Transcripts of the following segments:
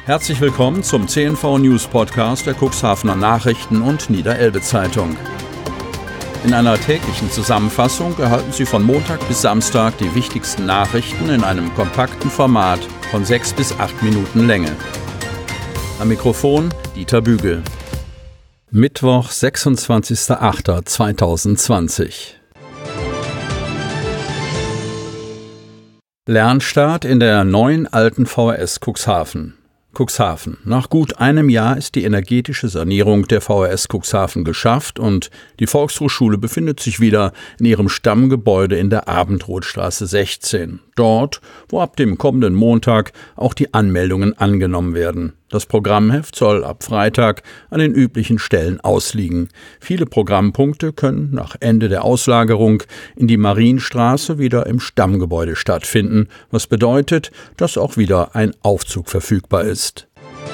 Herzlich willkommen zum CNV News Podcast der Cuxhavener Nachrichten und Niederelbe Zeitung. In einer täglichen Zusammenfassung erhalten Sie von Montag bis Samstag die wichtigsten Nachrichten in einem kompakten Format von 6 bis 8 Minuten Länge. Am Mikrofon Dieter Bügel. Mittwoch, 26.08.2020. Lernstart in der neuen alten VHS Cuxhaven. Cuxhaven. Nach gut einem Jahr ist die energetische Sanierung der VHS Cuxhaven geschafft und die Volkshochschule befindet sich wieder in ihrem Stammgebäude in der Abendrothstraße 16. Dort, wo ab dem kommenden Montag auch die Anmeldungen angenommen werden. Das Programmheft soll ab Freitag an den üblichen Stellen ausliegen. Viele Programmpunkte können nach Ende der Auslagerung in die Marienstraße wieder im Stammgebäude stattfinden, was bedeutet, dass auch wieder ein Aufzug verfügbar ist.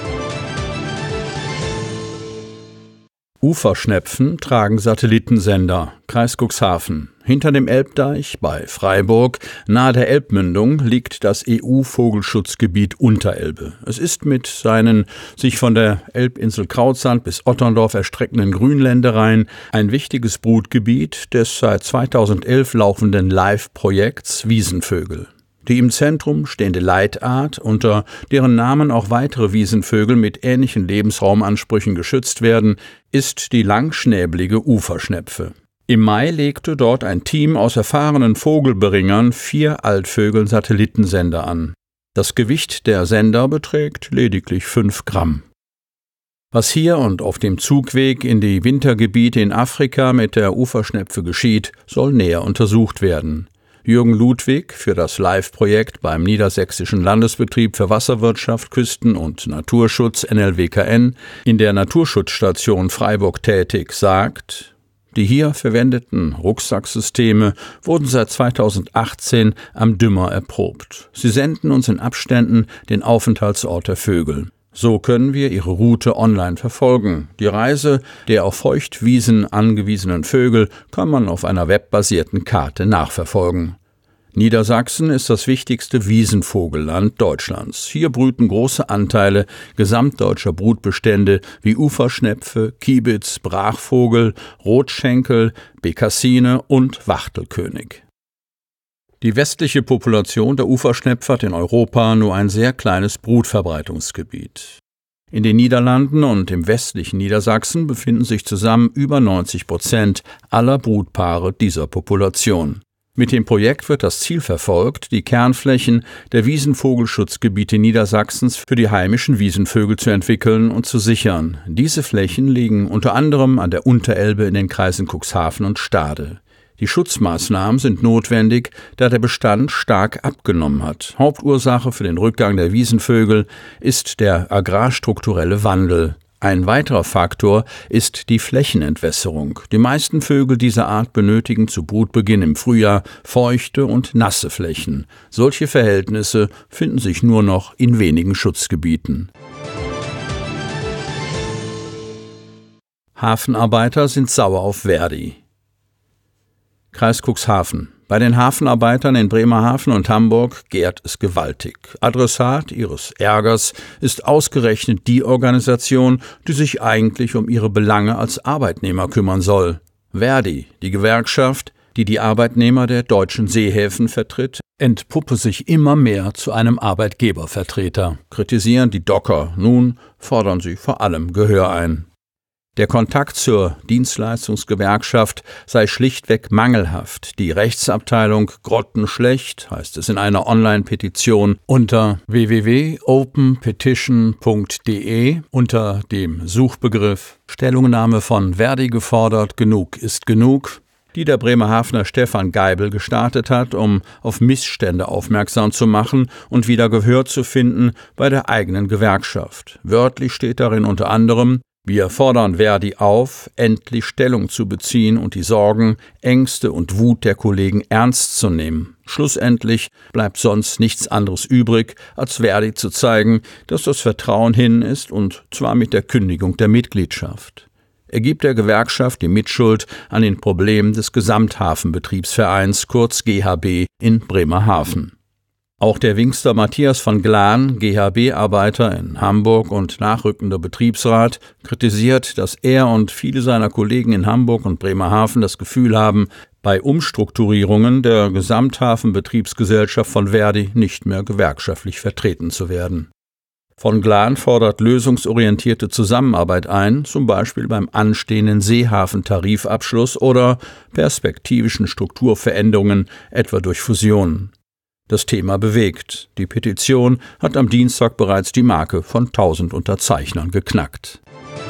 Uferschnepfen tragen Satellitensender. Kreis Cuxhaven. Hinter dem Elbdeich bei Freiburg, nahe der Elbmündung, liegt das EU-Vogelschutzgebiet Unterelbe. Es ist mit seinen sich von der Elbinsel Krautsand bis Otterndorf erstreckenden Grünländereien ein wichtiges Brutgebiet des seit 2011 laufenden Live-Projekts Wiesenvögel. Die im Zentrum stehende Leitart, unter deren Namen auch weitere Wiesenvögel mit ähnlichen Lebensraumansprüchen geschützt werden, ist die langschnäbelige Uferschnepfe. Im Mai legte dort ein Team aus erfahrenen Vogelberingern 4 Altvögeln Satellitensender an. Das Gewicht der Sender beträgt lediglich 5 Gramm. Was hier und auf dem Zugweg in die Wintergebiete in Afrika mit der Uferschnepfe geschieht, soll näher untersucht werden. Jürgen Ludwig für das Live-Projekt beim Niedersächsischen Landesbetrieb für Wasserwirtschaft, Küsten- und Naturschutz NLWKN in der Naturschutzstation Freiburg tätig, sagt: Die hier verwendeten Rucksacksysteme wurden seit 2018 am Dümmer erprobt. Sie senden uns in Abständen den Aufenthaltsort der Vögel. So können wir ihre Route online verfolgen. Die Reise der auf Feuchtwiesen angewiesenen Vögel kann man auf einer webbasierten Karte nachverfolgen. Niedersachsen ist das wichtigste Wiesenvogelland Deutschlands. Hier brüten große Anteile gesamtdeutscher Brutbestände wie Uferschnepfe, Kiebitz, Brachvogel, Rotschenkel, Bekassine und Wachtelkönig. Die westliche Population der Uferschnepfe hat in Europa nur ein sehr kleines Brutverbreitungsgebiet. In den Niederlanden und im westlichen Niedersachsen befinden sich zusammen über 90% aller Brutpaare dieser Population. Mit dem Projekt wird das Ziel verfolgt, die Kernflächen der Wiesenvogelschutzgebiete Niedersachsens für die heimischen Wiesenvögel zu entwickeln und zu sichern. Diese Flächen liegen unter anderem an der Unterelbe in den Kreisen Cuxhaven und Stade. Die Schutzmaßnahmen sind notwendig, da der Bestand stark abgenommen hat. Hauptursache für den Rückgang der Wiesenvögel ist der agrarstrukturelle Wandel. Ein weiterer Faktor ist die Flächenentwässerung. Die meisten Vögel dieser Art benötigen zu Brutbeginn im Frühjahr feuchte und nasse Flächen. Solche Verhältnisse finden sich nur noch in wenigen Schutzgebieten. Hafenarbeiter sind sauer auf Verdi. Kreis Cuxhaven. Bei den Hafenarbeitern in Bremerhaven und Hamburg gärt es gewaltig. Adressat ihres Ärgers ist ausgerechnet die Organisation, die sich eigentlich um ihre Belange als Arbeitnehmer kümmern soll. Verdi, die Gewerkschaft, die die Arbeitnehmer der deutschen Seehäfen vertritt, entpuppe sich immer mehr zu einem Arbeitgebervertreter, kritisieren die Docker. Nun fordern sie vor allem Gehör ein. Der Kontakt zur Dienstleistungsgewerkschaft sei schlichtweg mangelhaft. Die Rechtsabteilung grottenschlecht, heißt es in einer Online-Petition unter www.openpetition.de unter dem Suchbegriff Stellungnahme von Verdi gefordert, genug ist genug, die der Bremerhavener Stefan Geibel gestartet hat, um auf Missstände aufmerksam zu machen und wieder Gehör zu finden bei der eigenen Gewerkschaft. Wörtlich steht darin unter anderem: Wir fordern Verdi auf, endlich Stellung zu beziehen und die Sorgen, Ängste und Wut der Kollegen ernst zu nehmen. Schlussendlich bleibt sonst nichts anderes übrig, als Verdi zu zeigen, dass das Vertrauen hin ist, und zwar mit der Kündigung der Mitgliedschaft. Er gibt der Gewerkschaft die Mitschuld an den Problemen des Gesamthafenbetriebsvereins, kurz GHB, in Bremerhaven. Auch der Wingster Matthias von Glan, GHB-Arbeiter in Hamburg und nachrückender Betriebsrat, kritisiert, dass er und viele seiner Kollegen in Hamburg und Bremerhaven das Gefühl haben, bei Umstrukturierungen der Gesamthafenbetriebsgesellschaft von Verdi nicht mehr gewerkschaftlich vertreten zu werden. Von Glan fordert lösungsorientierte Zusammenarbeit ein, zum Beispiel beim anstehenden Seehafen-Tarifabschluss oder perspektivischen Strukturveränderungen, etwa durch Fusionen. Das Thema bewegt. Die Petition hat am Dienstag bereits die Marke von 1000 Unterzeichnern geknackt.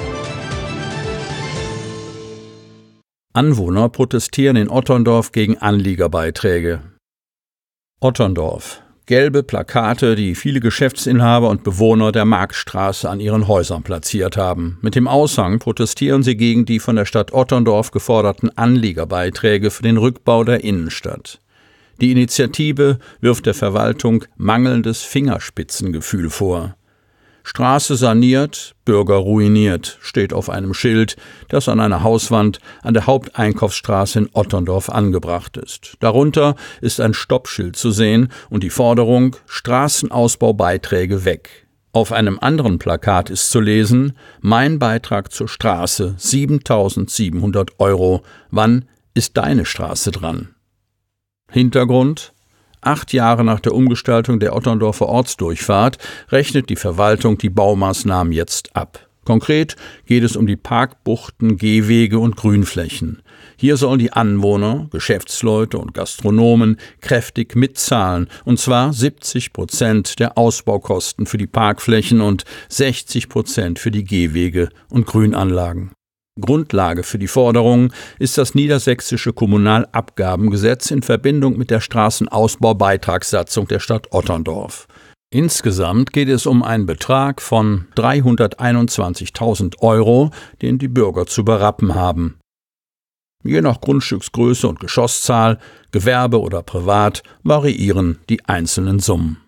Anwohner protestieren in Otterndorf gegen Anliegerbeiträge. Otterndorf. Gelbe Plakate, die viele Geschäftsinhaber und Bewohner der Marktstraße an ihren Häusern platziert haben. Mit dem Aushang protestieren sie gegen die von der Stadt Otterndorf geforderten Anliegerbeiträge für den Rückbau der Innenstadt. Die Initiative wirft der Verwaltung mangelndes Fingerspitzengefühl vor. Straße saniert, Bürger ruiniert, steht auf einem Schild, das an einer Hauswand an der Haupteinkaufsstraße in Otterndorf angebracht ist. Darunter ist ein Stoppschild zu sehen und die Forderung: Straßenausbaubeiträge weg. Auf einem anderen Plakat ist zu lesen: Mein Beitrag zur Straße 7.700 €. Wann ist deine Straße dran? Hintergrund: 8 Jahre nach der Umgestaltung der Otterndorfer Ortsdurchfahrt rechnet die Verwaltung die Baumaßnahmen jetzt ab. Konkret geht es um die Parkbuchten, Gehwege und Grünflächen. Hier sollen die Anwohner, Geschäftsleute und Gastronomen kräftig mitzahlen, und zwar 70% der Ausbaukosten für die Parkflächen und 60% für die Gehwege und Grünanlagen. Grundlage für die Forderung ist das niedersächsische Kommunalabgabengesetz in Verbindung mit der Straßenausbaubeitragssatzung der Stadt Otterndorf. Insgesamt geht es um einen Betrag von 321.000 €, den die Bürger zu berappen haben. Je nach Grundstücksgröße und Geschosszahl, Gewerbe oder privat, variieren die einzelnen Summen.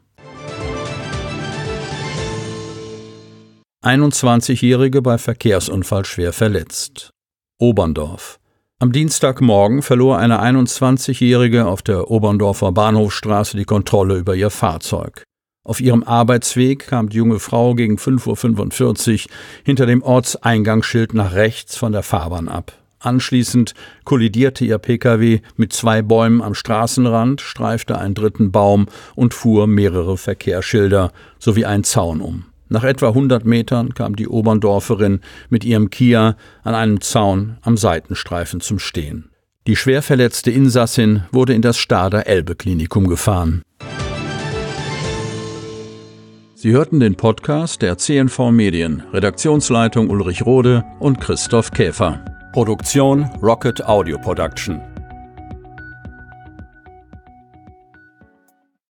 21-Jährige bei Verkehrsunfall schwer verletzt. Oberndorf. Am Dienstagmorgen verlor eine 21-Jährige auf der Oberndorfer Bahnhofstraße die Kontrolle über ihr Fahrzeug. Auf ihrem Arbeitsweg kam die junge Frau gegen 5:45 Uhr hinter dem Ortseingangsschild nach rechts von der Fahrbahn ab. Anschließend kollidierte ihr Pkw mit 2 Bäumen am Straßenrand, streifte einen dritten Baum und fuhr mehrere Verkehrsschilder sowie einen Zaun um. Nach etwa 100 Metern kam die Oberndorferin mit ihrem Kia an einem Zaun am Seitenstreifen zum Stehen. Die schwer verletzte Insassin wurde in das Stader Elbe-Klinikum gefahren. Sie hörten den Podcast der CNV Medien, Redaktionsleitung Ulrich Rode und Christoph Käfer. Produktion Rocket Audio Production.